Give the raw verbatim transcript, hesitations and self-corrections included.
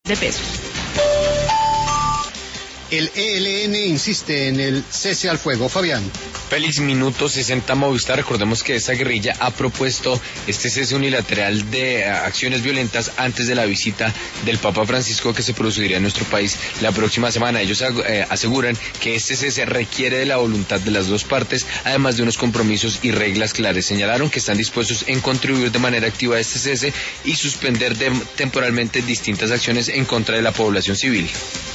de pesos. El E L N insiste en el cese al fuego. Fabián. Feliz minuto sesenta Movistar. Recordemos que esta guerrilla ha propuesto este cese unilateral de acciones violentas antes de la visita del Papa Francisco que se produciría en nuestro país la próxima semana. Ellos eh, aseguran que este cese requiere de la voluntad de las dos partes, además de unos compromisos y reglas claras. Señalaron que están dispuestos en contribuir de manera activa a este cese y suspender de, temporalmente distintas acciones en contra de la población civil.